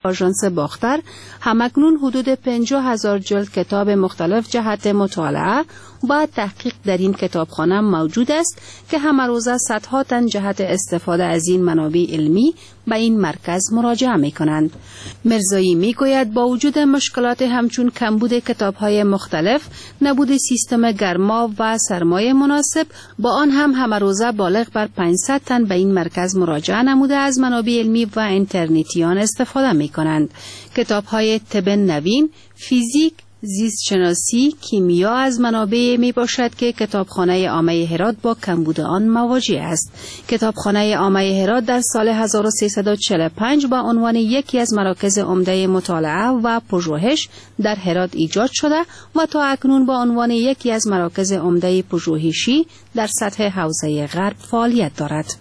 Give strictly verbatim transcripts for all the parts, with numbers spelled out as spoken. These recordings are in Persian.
آژانس باختر همکنون حدود پنجاه هزار جلد کتاب مختلف جهت مطالعه و تحقیق در این کتابخانه موجود است که همه روزه صدها تن جهت استفاده از این منابع علمی به این مرکز مراجعه می کنند. مرزایی می گوید با وجود مشکلات همچون کمبود کتاب‌های مختلف، نبود سیستم گرما و سرمایه مناسب، با آن هم همه روزه بالغ بر پانصد تن به این مرکز مراجعه نموده از منابع علمی و اینترنتیان استفاده می کنند. کتاب‌های طب نوین، فیزیک، زیست شناسی، کیمیا از منابع می باشد که کتابخانه عامه هرات با کمبود آن مواجه است. کتابخانه عامه هرات در سال هزار و سیصد و چهل و پنج با عنوان یکی از مراکز عمده مطالعه و پژوهش در هرات ایجاد شده و تا اکنون با عنوان یکی از مراکز عمده پژوهشی در سطح حوزه غرب فعالیت دارد.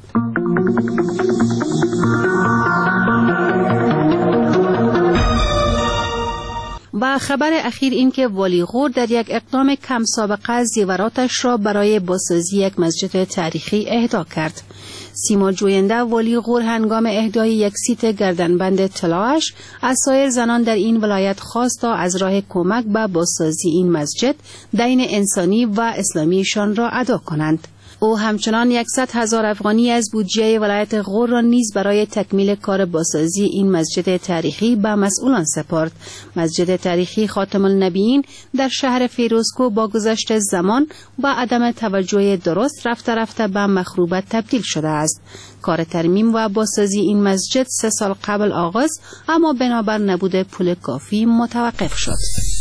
و خبر اخیر این که والی غور در یک اقدام کم سابقه زیوراتش را برای بازسازی یک مسجد تاریخی اهدا کرد. سیما جوینده والی غور هنگام اهدای یک سیت گردنبند طلاش از سایر زنان در این ولایت خواست تا از راه کمک به بازسازی این مسجد دین انسانی و اسلامیشان را ادا کنند. او همچنان صد هزار افغانی از بودجه ولایت غور را نیز برای تکمیل کار بازسازی این مسجد تاریخی به مسئولان سپرد. مسجد تاریخی خاتم النبیین در شهر فیروزکوه با گذشت زمان و عدم توجه درست رفته رفته به مخروبه تبدیل شده است. کار ترمیم و بازسازی این مسجد سه سال قبل آغاز، اما بنابر نبود پول کافی متوقف شد.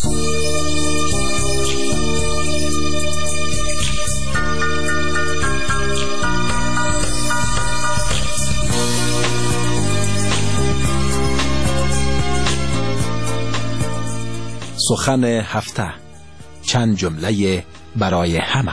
سخن هفته، چند جمله برای همه.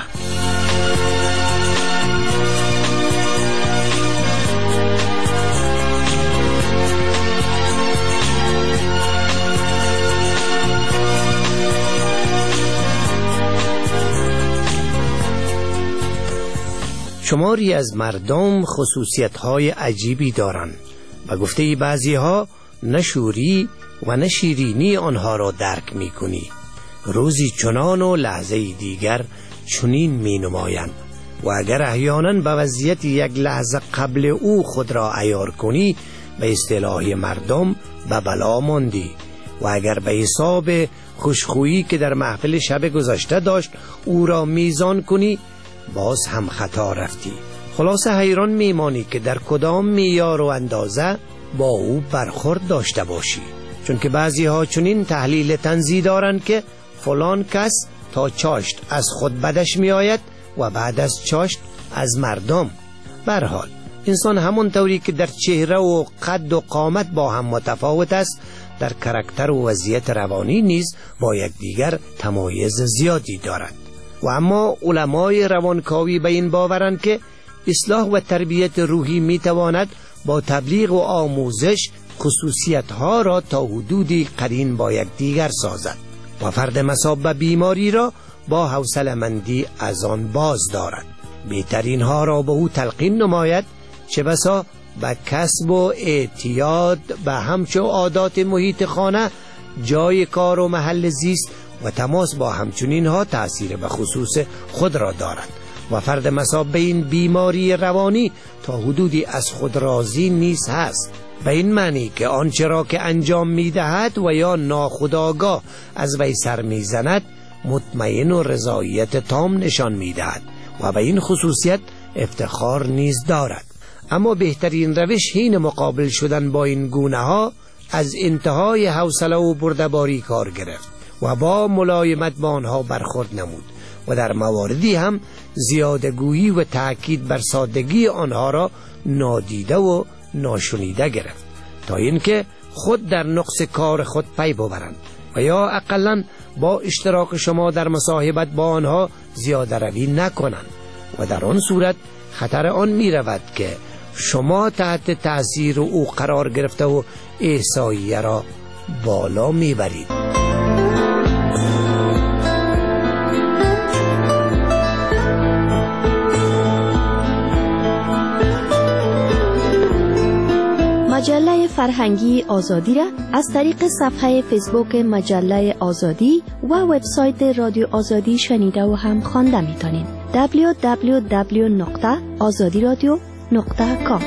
شماری از مردم خصوصیت‌های عجیبی دارند و گفته بعضی‌ها نشوری و نه شیرینی آنها را درک می کنی. روزی چنان و لحظه دیگر چنین می نمایند و اگر احیانا به وضعیت یک لحظه قبل او خود را عیار کنی، به اصطلاح مردم به بلا ماندی، و اگر به حساب خوشخویی که در محفل شب گذشته داشت او را میزان کنی، باز هم خطا رفتی. خلاصه حیران میمانی که در کدام معیار و اندازه با او برخورد داشته باشی، چون که بعضی ها چنین تحلیل طنزی دارند که فلان کس تا چاشت از خود بدش می آید و بعد از چاشت از مردم. برحال انسان همون طوری که در چهره و قد و قامت با هم متفاوت است، در کاراکتر و وضعیت روانی نیز با یکدیگر تمایز زیادی دارد. و اما علمای روانکاوی به این باورند که اصلاح و تربیت روحی می تواند با تبلیغ و آموزش خصوصیت‌ها را تا حدودی قرین با یکدیگر سازد و فرد مصاب به بیماری را با حوصله‌مندی از آن باز دارد. بهترین ها را به او تلقین نماید، چه بسا به کسب و اعتیاد به همچو عادات محیط خانه، جای کار و محل زیست و تماس با همچنین ها تأثیر به خصوص خود را دارد و فرد مصاب به این بیماری روانی تا حدودی از خود راضی نیست هست، به این معنی که آنچه را که انجام می‌دهد و یا ناخودآگاه از وی سر می‌زند مطمئن و رضایت تام نشان می‌دهد و به این خصوصیت افتخار نیز دارد. اما بهترین روش حین مقابل شدن با این گونه ها از انتهای حوصله و بردباری کار گرفت و با ملایمت با آنها برخورد نمود و در مواردی هم زیادگویی و تأکید بر سادگی آنها را نادیده و ناشنیده گرفت، تا اینکه خود در نقص کار خود پی ببرند و یا اقلاً با اشتراک شما در مصاحبت با آنها زیاده روی نکنند و در آن صورت خطر آن می رود که شما تحت تأثیر او قرار گرفته و احصاییه را بالا می برید. مجله فرهنگی آزادی را از طریق صفحه فیسبوک مجله آزادی و وبسایت رادیو آزادی شنیده و هم خوانده میتونید. دبلیو دبلیو دبلیو نقطه آزادی رادیو نقطه کام.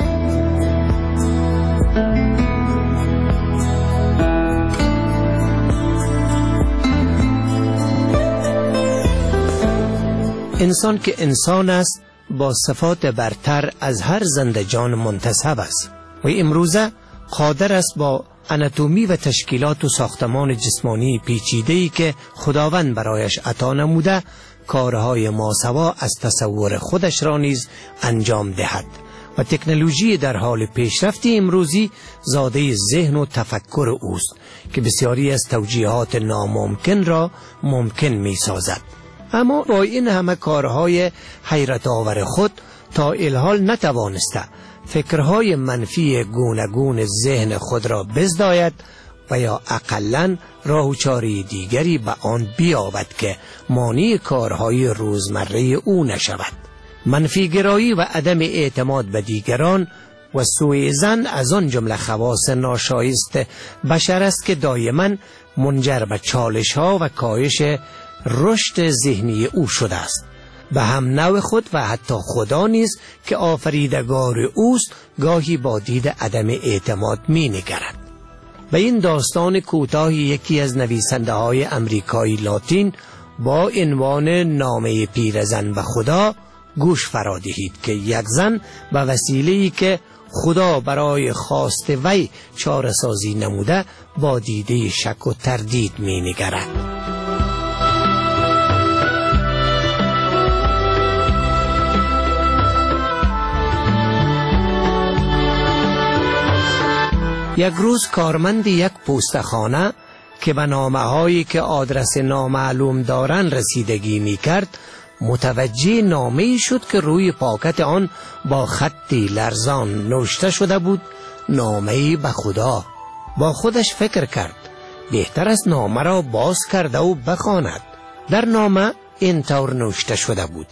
انسان که انسان است با صفات برتر از هر زندجان منتسب است و امروزه قادر است با اناتومی و تشکیلات و ساختمان جسمانی پیچیده‌ای که خداوند برایش عطا نموده کارهای ماسوا از تصور خودش را نیز انجام دهد و تکنولوژی در حال پیشرفت امروزی زاده ذهن و تفکر اوست که بسیاری از توجیهات ناممکن را ممکن می سازد. اما با این همه کارهای حیرت آور خود تا الحال نتوانسته فکرهای منفی گوناگون ذهن خود را بزداید و یا اقلن راه و چاره دیگری به آن بیابد که مانع کارهای روزمره او نشود. منفی گرایی و عدم اعتماد به دیگران و سوء ظن از آن جمله خواص ناشایست بشر است که دائما منجر به چالش ها و کاهش رشد ذهنی او شده است. به هم نوع خود و حتی خدا نیز که آفریدگار اوست گاهی با دید عدم اعتماد می نگرد. به این داستان کوتاهی یکی از نویسنده های امریکایی لاتین با عنوان نامه پیرزن به خدا گوش فرا دهید که یک زن به وسیله‌ای که خدا برای خواست وی چاره سازی نموده با دیده شک و تردید می نگرد. یک روز کارمند یک پستخانه که به نامه هایی که آدرس نامعلوم دارن رسیدگی می کرد متوجه نامه‌ای شد که روی پاکت آن با خطی لرزان نوشته شده بود نامه‌ای به خدا. با خودش فکر کرد بهتر است نامه را باز کرده و بخواند. در نامه این طور نوشته شده بود: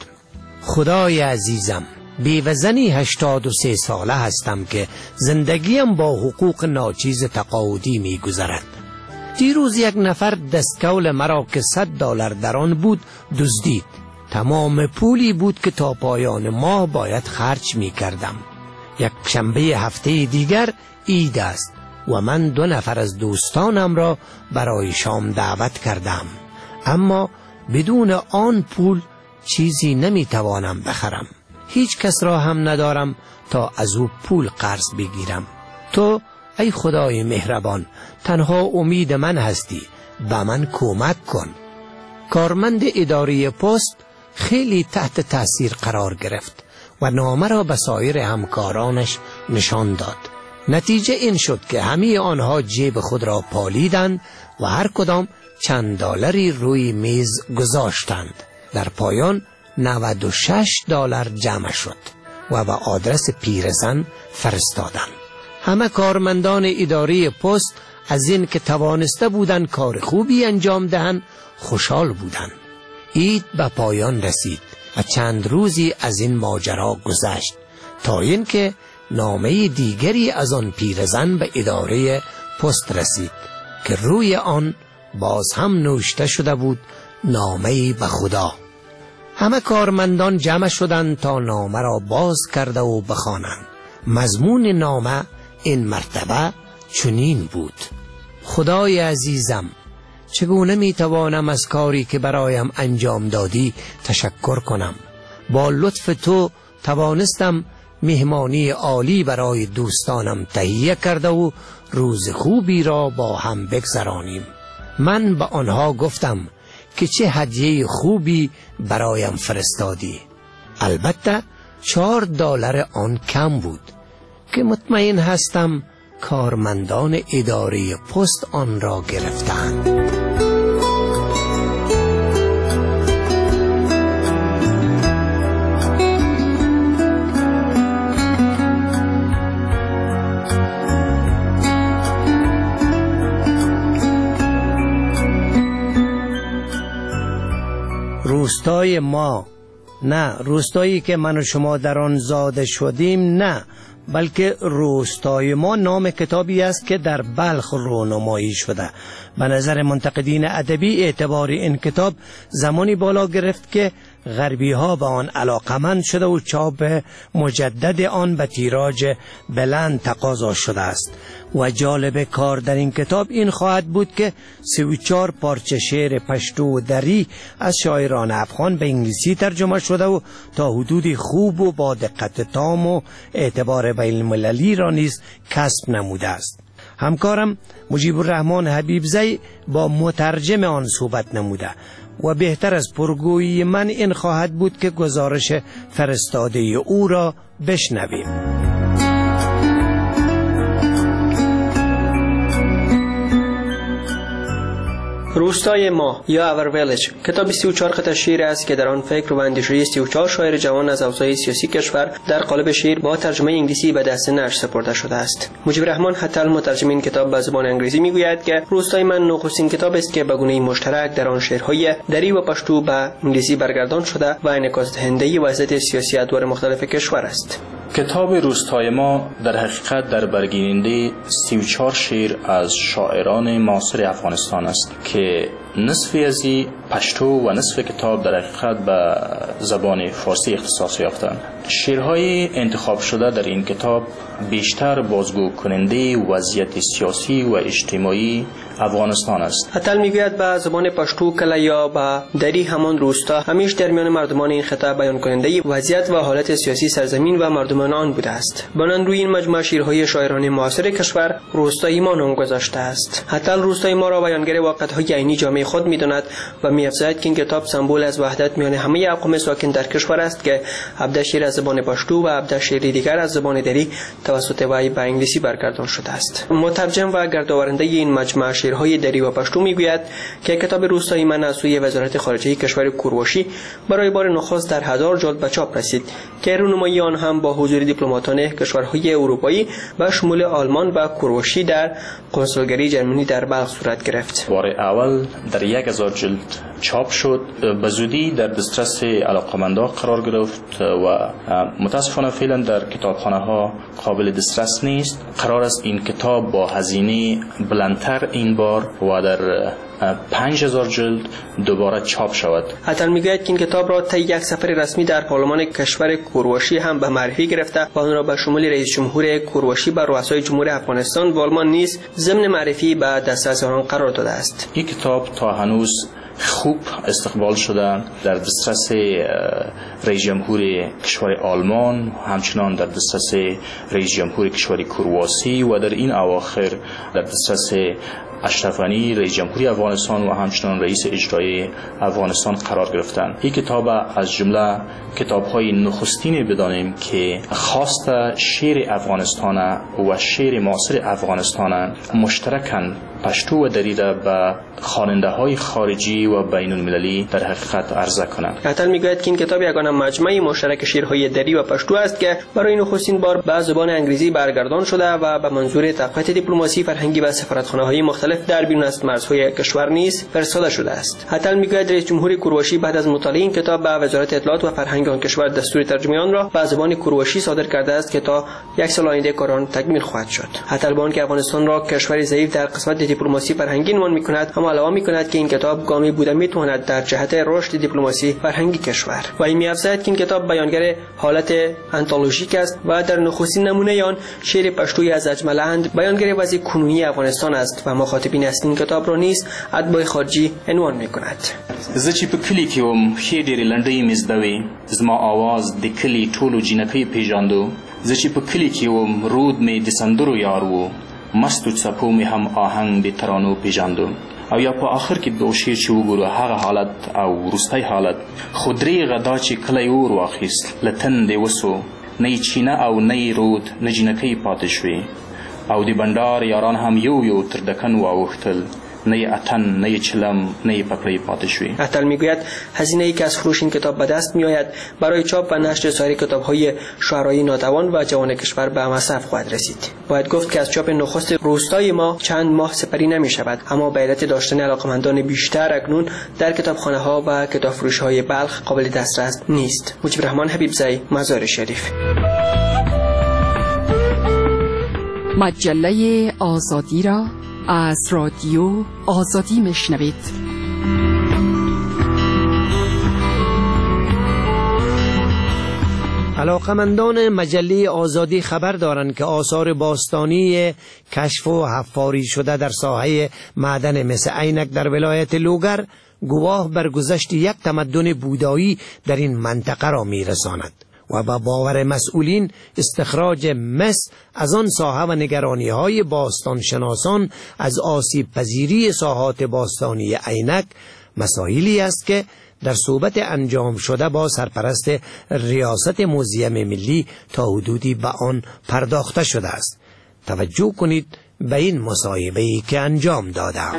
خدای عزیزم، بیوه‌زنی هشتاد و سه ساله هستم که زندگیم با حقوق ناچیز تقاعدی می گذرد. دیروز یک نفر دستکول مرا که صد دلار در آن بود دزدید. تمام پولی بود که تا پایان ماه باید خرج می کردم. یک شنبه هفته دیگر عید است و من دو نفر از دوستانم را برای شام دعوت کردم، اما بدون آن پول چیزی نمی توانم بخرم. هیچ کس را هم ندارم تا از او پول قرض بگیرم. تو ای خدای مهربان تنها امید من هستی، به من کمک کن. کارمند اداره پست خیلی تحت تاثیر قرار گرفت و نامه را به سایر همکارانش نشان داد. نتیجه این شد که همه آنها جیب خود را پالیدند و هر کدام چند دلاری روی میز گذاشتند. در پایان نود و شش دلار جمع شد و به آدرس پیرزن فرستادند. همه کارمندان اداره پست از این که توانسته بودند کار خوبی انجام دهند خوشحال بودند. عید به پایان رسید و چند روزی از این ماجرا گذشت تا اینکه نامه دیگری از آن پیرزن به اداره پست رسید که روی آن باز هم نوشته شده بود نامه به خدا. همه کارمندان جمع شدند تا نامه را باز کرده و بخوانند. مضمون نامه این مرتبه چنین بود: خدای عزیزم، چگونه می توانم از کاری که برایم انجام دادی تشکر کنم؟ با لطف تو توانستم مهمانی عالی برای دوستانم تهیه کرده و روز خوبی را با هم بگذرانیم. من به آنها گفتم که چه هدیه خوبی برایم فرستادی. البته چهار دلار آن کم بود که مطمئن هستم کارمندان اداره پست آن را گرفتند. روستای ما، نه روستایی که من و شما در آن زاده شدیم، نه، بلکه روستای ما نام کتابی است که در بلخ رونمایی شده. به نظر منتقدین ادبی اعتبار این کتاب زمانی بالا گرفت که غربی ها به آن علاقمند شده و چاپ مجدد آن به تیراژ بلند تقاضا شده است. و جالب کار در این کتاب این خواهد بود که سی و چهار پارچه شعر پشتو و دری از شاعران افغان به انگلیسی ترجمه شده و تا حدودی خوب و با دقت تام و اعتبار بین المللی را نیز کسب نموده است. همکارم مجیب الرحمن حبیبزی با مترجم آن صحبت نموده و بهتر از پرگویی من این خواهد بود که گزارش فرستاده او را بشنویم. روستای ما یا اور ویلج کتاب سی و چهار قطعه شعر است که در آن فکر و اندیشه سی و چهار شاعر جوان از اوضاع سیاسی کشور در قالب شعر با ترجمه انگلیسی به دست نشر سپرده شده است. مجیب الرحمن حتی مترجم این کتاب به زبان انگلیسی میگوید که روستای من نخستین کتاب است که به گونه مشترک در آن شعرهای دری و پشتو به انگلیسی برگردان شده و انعکاس دهنده وضعیت سیاسی ادوار مختلف کشور است. کتاب روستای ما در حقیقت در برگیرنده سی و چهار شعر از شاعران معاصر افغانستان است که نصفی از پشتو و نصف کتاب در حقیقت به زبان فارسی اختصاص یافتند. شعرهای انتخاب شده در این کتاب بیشتر بازگو کننده وضعیت سیاسی و اجتماعی افغانستان است. حتی میگوید به زبان پشتو کله یا به دری همان روستا همیشه در میان مردمان این خطه بیان کننده وضعیت و حالت سیاسی سرزمین و مردمان آن بوده است. بنان روی این مجموعه شعرهای شاعران معاصر کشور روستای ما نام گذاشته است. حتی روستای ما را بیانگر واقعیت‌های عینی جامعه خود می‌داند و می‌افزاید که این کتاب سمبل از وحدت میان همه اقوام ساکن در کشور است که ابدا شعر از زبان پشتو و ابدا شعر دیگر از زبان دری توسط وی به انگلیسی برگردان شده است. مترجم و گردآورنده این مجموعه شعرهای دری و پشتو میگوید که کتاب روستای من از سوی وزارت خارجه کشور کورواشی برای بار نخست در هزار جلد به چاپ رسید که رونمایی آن هم با حضور دیپلماتان کشورهای اروپایی و شمول آلمان و کورواشی در کنسولگری جرمنی در بلخ صورت گرفت. بار اول در یک هزار جلد چاپ شد، به زودی در دسترس علاقمندان قرار گرفت و متاسفانه فعلا در کتابخانه ها قابل دسترس نیست. قرار است این کتاب با هزینه بلندتر این بار و در پنج هزار جلد دوباره چاپ شود. حتی میگوید که این کتاب را طی یک سفر رسمی در پارلمان کشور کورواشی هم به معرفی گرفته و آن را به شمول رئیس جمهور کورواشی و رؤسای جمهور افغانستان و آلمان نیز ضمن معرفی به دسترس آنان قرار داده است. این کتاب تا هنوز خوب استقبال شده در دسترس رئیس جمهور کشور آلمان، همچنان در دسترس رئیس جمهور کشور کرواسی و در این اواخر در دسترس اشرف غنی رئیس جمهوری افغانستان و همچنان رئیس اجرایی افغانستان قرار گرفتند. این کتاب از جمله کتاب‌های نخستین بدانیم که خواست شعر افغانستان و شعر معاصر افغانستان مشترکاً پشتو و دری را به خواننده‌های خارجی و بین المللی در حقیقت عرضه کنند. حتی میگوید که این کتاب یگانه مجموعه مشترک شعرهای دری و پشتو است که برای نخستین بار به زبان انگلیسی برگردان شده و به منظور تقویت دیپلماسی فرهنگی و سفارتخانه‌های مختلف در بیرون از مرزهای کشور نیز فرستاده شده است. حتی میگوید رئیس جمهور کورواشی بعد از مطالعه این کتاب به وزارت اطلاعات و فرهنگ آن کشور دستور ترجمه آن را به زبان کورواشی صادر کرده است که تا یک سال آینده کار آن تکمیل خواهد شد. حتی با آنکه افغانستان را کشور ضعیف در قسمت دیپلماسی فرهنگی عنوان می‌کند، اما علاوه می‌کند که این کتاب گامی بوده می‌تواند در جهت رشد دیپلماسی فرهنگی کشور و این می‌افزاید که این کتاب بیانگر حالت آنتولوژیک است و در نخستین نمونه آن شعر پشتویی از اجملند بیانگر وضع کنونی افغانستان است و مخاطبین اصلی این کتاب را نیز ادبای خارجی عنوان می‌کند. زه چې په کلی کې وم ښې ډېرې لنډۍ مې زده وې، زما آواز د کلي ټولو جینکۍ پېژاندو. زه چې په کلي کې وم رود مې د سندرو یار و، مستو څپو مې هم آهنګ د ترانو پېژاندو. او یا په آخر کې د شعر چې وګورو هغه حالت او وروستی حالت خو درېغه دا چې کله یې اور واخیست له تندې وسو، نه یې چینه او نه یې رود نه جینکۍ پاتې شوې، او د بنډار یاران هم یو یو تر دکن واوښتل، نه اتن نه چلم نه پکړې پاتې شوی. حتی میگوید هزینه ای که از فروش این کتاب به دست میآید برای چاپ و نشر سایر کتاب‌های شعرای ناتوان و جوان کشور به مصرف خواهد رسید. باید گفت که از چاپ نخست روستای ما چند ماه سپری نمی شود، اما به علت داشتن علاقمندان بیشتر اکنون در کتابخانه ها و کتاب فروش های بلخ قابل دسترس نیست. مجیب الرحمن حبیبزی، مزار شریف. مجله آزادی را از رادیو آزادی میشنوید. علاقمندان مجله آزادی خبر دارند که آثار باستانی کشف و حفاری شده در ساحه معدن مس عینک در ولایت لوگر گواه بر گذشت یک تمدن بودایی در این منطقه را میرساند و با باور مسئولین استخراج مس از آن ساحه و نگرانی های باستان شناسان از آسیب پذیری ساحات باستانی عینک مسائلی است که در صحبت انجام شده با سرپرست ریاست موزیم ملی تا حدودی به آن پرداخته شده است. توجه کنید به این مصاحبه‌ای که انجام دادم.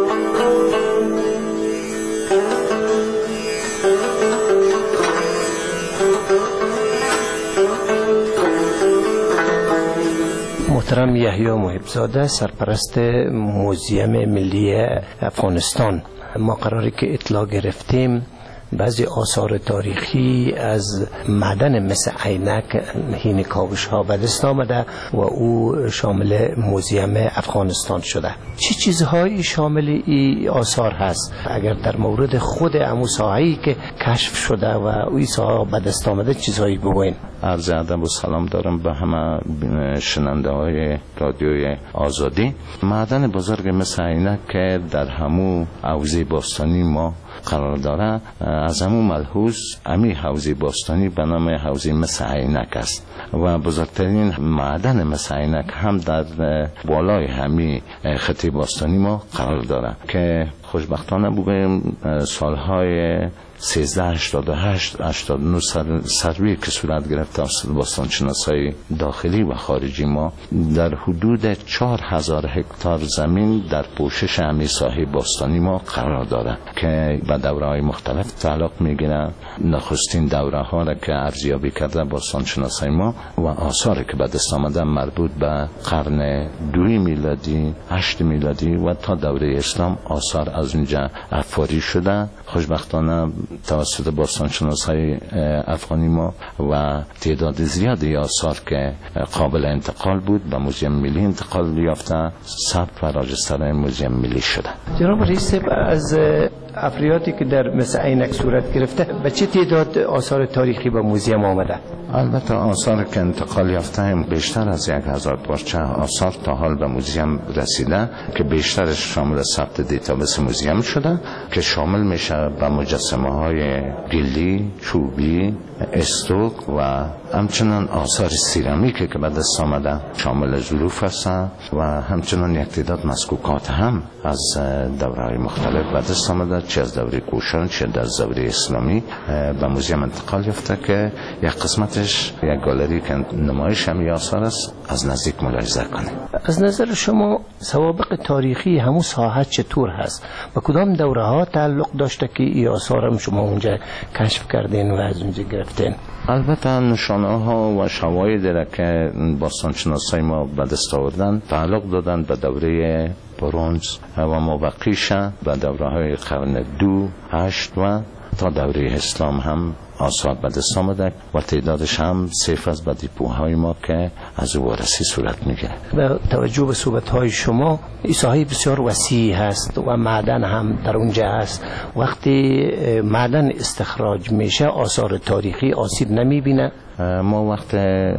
محترم یحیی محب‌زاده، سرپرست موزیم ملی افغانستان، ما قراره که اطلاع گرفتیم بعضی آثار تاریخی از معدن مس عینک حین کاوش ها به دست آمده و او شامل موزیم افغانستان شده. چه چیزهایی شامل این آثار هست؟ اگر در مورد خود امو ساحه‌ای که کشف شده و اوی ساحه به دست آمده چیزهایی بگوین. عرض ادب و سلام دارم به همه شنونده های رادیوی آزادی. معدن بزرگ مس عینک که در همو حوزه باستانی ما قرار داره، از همو ملحوظ امی حوزه باستانی به نام حوزه مس عینک است و بزرگترین معدن مس عینک هم در بالای همی خطه باستانی ما قرار داره که خوشبختانه بگویم سالهای سیزده هشتاد و هشت هشتاد و نه سروی که صورت گرفت از باستان شناسای داخلی و خارجی ما در حدود چهار هزار هکتار زمین در پوشش همی ساحه باستانی ما قرار داره که به دوره های مختلف تعلق میگیره. نخستین دوره ها را که ارزیابی کرده باستان شناسای ما و آثاری که به دست آمده مربوط به قرن دوی میلادی، هشت میلادی و تا دوره اسلام آثار از اونجا افاری شده. خوشبختانه توسط باستان شناسای افغانی ما و تعداد زیادی آثار که قابل انتقال بود به موزیم ملی انتقال یافته، ثبت و راجستر موزیم ملی شده. جناب رئیس، از افریاتی که در مس عینک صورت گرفته به چه تعداد آثار تاریخی به موزیم آمده؟ البته آثار که انتقال یافته هم بیشتر از یک هزار پارچه آثار تا حال به موزیم رسیده که بیشترش شامل ثبت دیتابیس موزیم شده که شامل میشه به مجسمه های گلی، چوبی، استوک و همچنان آثار سیرامیکی که به دست آمده شامل ظروف است و همچنان یک تعداد مسکوکات هم از دوره‌های مختلف به دست آمده، چه از دوره کوشان چه از دوره اسلامی به موزیم انتقال یافته که یک قسمتش یک گالری که نمایش همی آثار است از نزدیک ملاحظه کنیم. از نظر شما سوابق تاریخی همون ساحه چطور هست؟ به کدام دوره ها تعلق داشته که این آثار هم شما اونجا کشف کردین و از اونجا گرفتین؟ البته نشانه ها و شواهدی را که باستان شناسای ما به دست آوردن تعلق دادن به دوره برنز و مابقیش، به دوره های قرن دو، هشت و تا دوره اسلام هم آثار به دست آمده و تعدادش هم صفر از به دیپوهای ما که از او وارسی صورت میگیره. به توجه به صحبت‌های شما این ساحه بسیار وسیع هست و معدن هم در اونجا هست. وقتی معدن استخراج میشه آثار تاریخی آسیب نمیبینه؟ ما وقت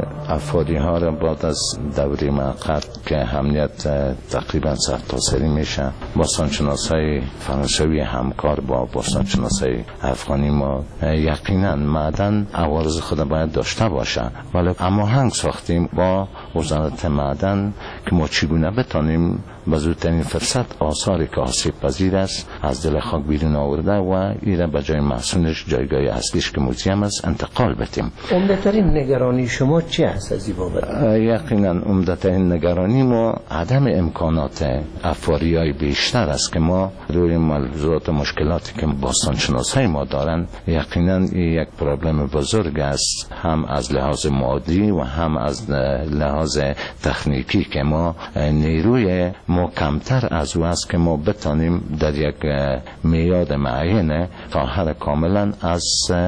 افاری ها را بعد از دوره موقت که امنیت تقریبا سرتاسری میشه، باستانشناسای فرانسوی همکار با باستانشناسای افغانی ما یقینا معدن عوارض خود باید داشته باشه، ولی اما هنگ ساختیم با وزارت معدن که ما چگونه بتانیم به زودترین فرصت آثاری که آسیب پذیر است از دل خاک بیرون آورده و ایره به جای محسونش، جایگاه اصلیش که موزیم است، انتقال بدیم. عمدترین نگرانی شما چی هست از این بابت؟ یقینا عمدترین نگرانی ما عدم امکانات افاریای بیشتر است که ما روی ملحوظات و مشکلاتی که باستانشناسای ما دارن، یقینا یک پرابلم بزرگ است، هم از لحاظ مادی و هم از لحاظ تکنیکی که ما نیروی ما کمتر از او است که ما بتانیم در یک میاد معین طاهر کاملا از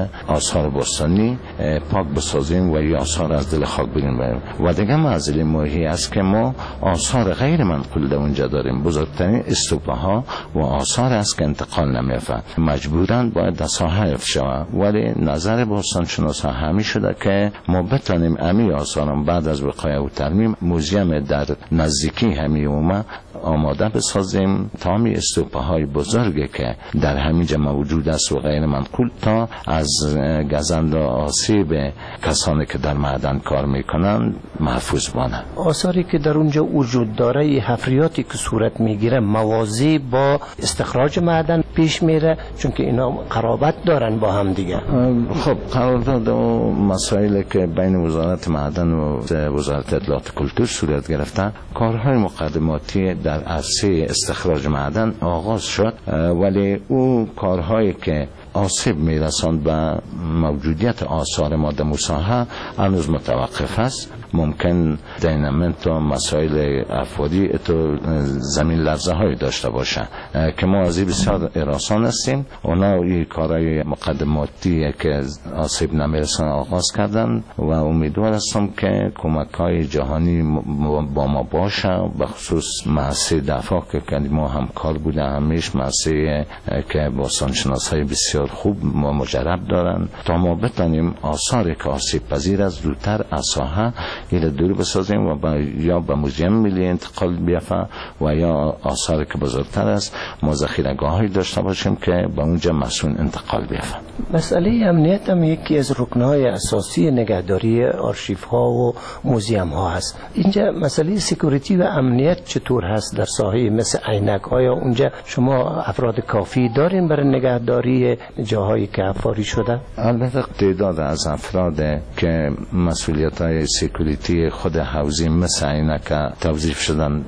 آثار باستانی پاک بسازیم و یا آثار از دل خاک بریم. و دیگه معضل ماهی است که ما آثار غیر منقول در اونجا داریم. بزرگترین استوپه ها و آثار است که انتقال نمی‌یافت، مجبوراً باید در ساحه حفظ شود. ولی نظر باستان شناسا همی شده که ما بتانیم امی آثارم بعد از وقایع و ترمیم موزیم در نزدیکی همی اومه آماده بسازیم تا می استوپه های بزرگی که در همینجا موجود است و غیر منقول تا از گزند و آسیب کسانی که در معدن کار میکنند محفوظ بانه. آثاری که در اونجا وجود داره، حفریاتی که صورت میگیره موازی با استخراج معدن پیش میره، چون که اینا قرابت دارن با هم دیگه. خب قرارداد و مسائلی که بین وزارت معدن و وزارت اطلاعات کلتور صورت گرفته، کارهای مقدماتی در عرصه استخراج معدن آغاز شد، ولی او کارهایی که آسیب میرساند به موجودیت آثار ما در مساحه هنوز متوقف است. ممکن دینامنت و مسائل افرادی تو زمین لرزه های داشته باشه که ما از این بسیار اراسان هستیم. اونا این کارهای مقدماتی که آسیب نمیرسان آغاز کردن و امیدوار هستم که کمک های جهانی با ما باشه، به خصوص مؤسسه دفاع که ما هم کار بوده، همیش مؤسسه که باستان شناس های بسیار خوب ما مجرب دارن تا ما بتانیم آثار که آسیب پذیر از زودتر از ساحه ایل دور بسازیم و با یا به موزیم ملی انتقال بیافته و یا آثار که بزرگتر است ما ذخیره‌گاهی داشته باشیم که به اونجا مسئول انتقال بیافته. مسئله امنیت هم یکی از رکنهای اساسی نگهداری آرشیف ها و موزیم ها هست. اینجا مسئله سکیوریتی و امنیت چطور هست در ساحه مثل عینک؟ آیا اونجا شما افراد کافی دارین برای نگهداری جاهایی که حفاری شده؟ البته تعداد از افراد که مسئولیت های سکیوریتی خود حوزی مثل عینک توظیف شدن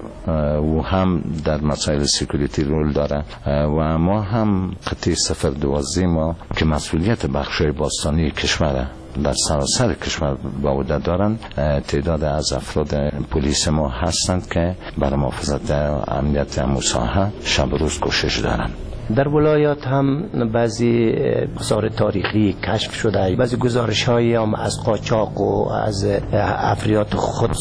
و هم در مسائل سکیوریتی رول داره و ما هم قطعه صفر دوازده ما که مسئولیت بخشای باستانی کشوره در سراسر کشور با عهده دارند، تعداد از افراد پلیس ما هستند که برای محافظت امنیت مساحه شب روز کوشش دارند. در ولایات هم بعضی آثار تاریخی کشف شده، بعضی گزارش هایی هم از قاچاق و از افریات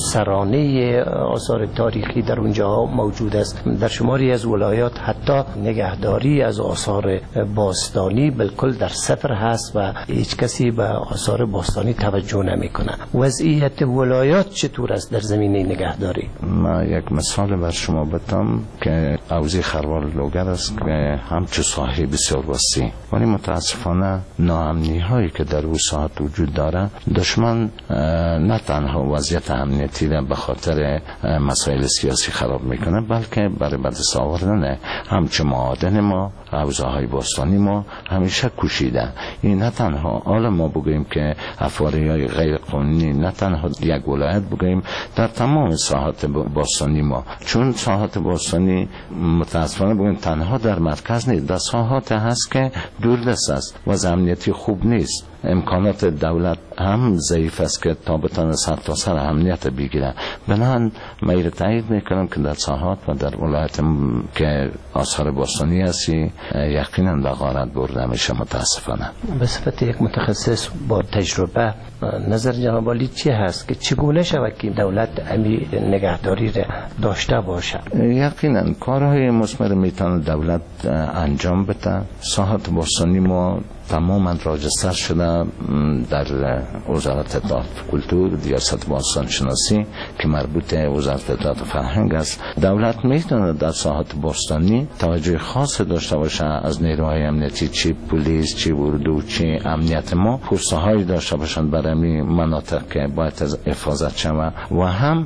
خودسرانه آثار تاریخی در اونجا موجود است. در شماری از ولایات حتی نگهداری از آثار باستانی بالکل در صفر هست و هیچ کسی به آثار باستانی توجه نمیکنه. وضعیت ولایات چطور است در زمینه نگهداری؟ ما یک مثال بر شما بدم که حوزه خروار لوگر است که همچه ساحه بسیار وسیع، ولی متاسفانه ناامنی هایی که در او ساحت وجود داره، دشمن نه تنها وضعیت امنیتی را به خاطر مسائل سیاسی خراب میکنه، بلکه برای بدست آوردن همچه معادن ما، حوزه های باستانی ما همیشه کوشیده. این نه تنها حالا ما بگوییم که افواری های غیر قانونی، نه تنها یک ولایت بگوییم، در تمام ساحات باستانی ما، چون ساحات باستانی متاسفانه بگوییم تنها در مرکز نیست، در ساحات هست که دوردست است و امنیتی خوب نیست. امکانات دولت هم ضعیف است که تا بتانه سر تا سر امنیت بگیره. بنابراین من تایید میکنم که در ساحات و در ولایت که آثار باستانی هستی یقینا به غارت برده میشه. متاسفانه به صفت یک متخصص با تجربه، نظر جناب عالی چی هست که چگونه شود که دولت امی نگهداری را داشته باشه؟ یقینا کارهای مثمر میتونه دولت انجام بده. ساحات باستانی ما تماما راجستر شده در وزارت اطلاعات کلتور، ریاست باستان شناسی که مربوط وزارت اطلاعات فرهنگ است. دولت میتونه در ساحات باستانی توجه خاص داشته باشه از نیروهای امنیتی، چی پلیس، چی اردو، چی امنیت ما، پست‌هایی داشته باشند برای مناطق که باید حفاظت شود و هم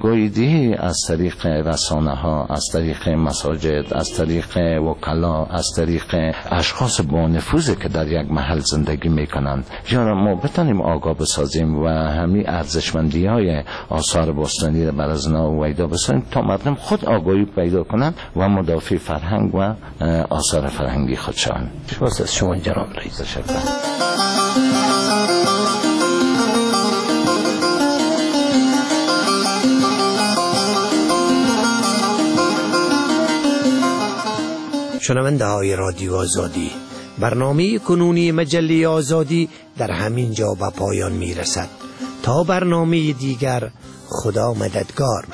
آگاهی از طریق رسانه ها، از طریق مساجد، از طریق وکلا، از طریق اشخاص با نفوذ که در یک محل زندگی میکنند، یا ما بتانیم آگاه بسازیم و همین ارزشمندی های آثار باستانی را بر از نا ویدا بسازیم تا مردم خود آگاهی پیدا کنند و مدافع فرهنگ و آثار فرهنگی خود شوند. سپاس از شما جناب رئیس. تشکر. شنونده های رادیو آزادی، برنامه کنونی مجله آزادی در همین جا به پایان می رسد. تا برنامه دیگر، خدا مددگار.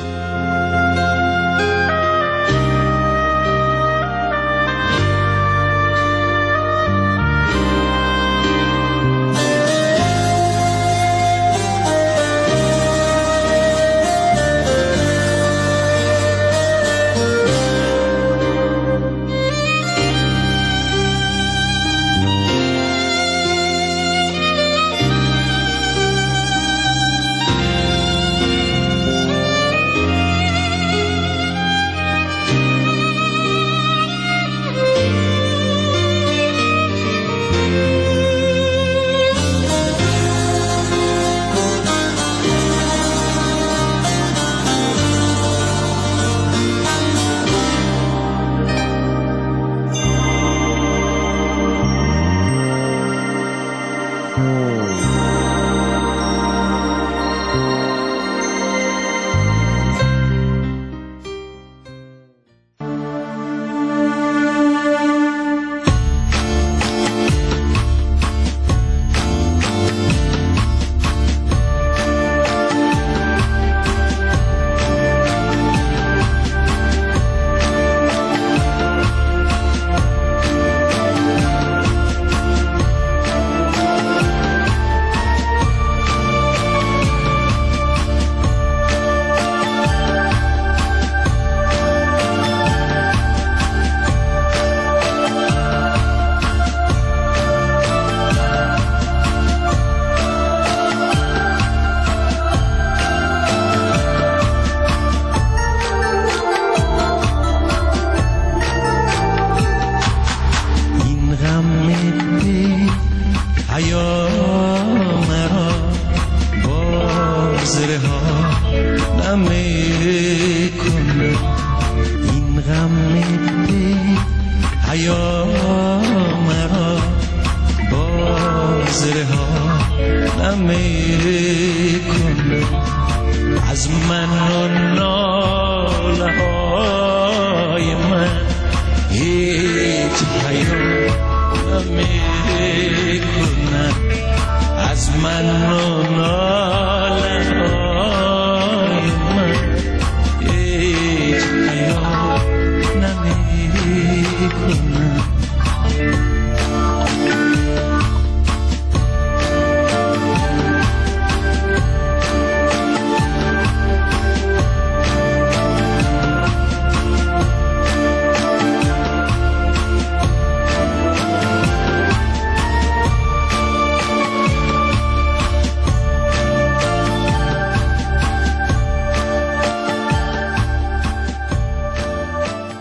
از من و ناله های من هیچ پیام نمی کنن. از من و ناله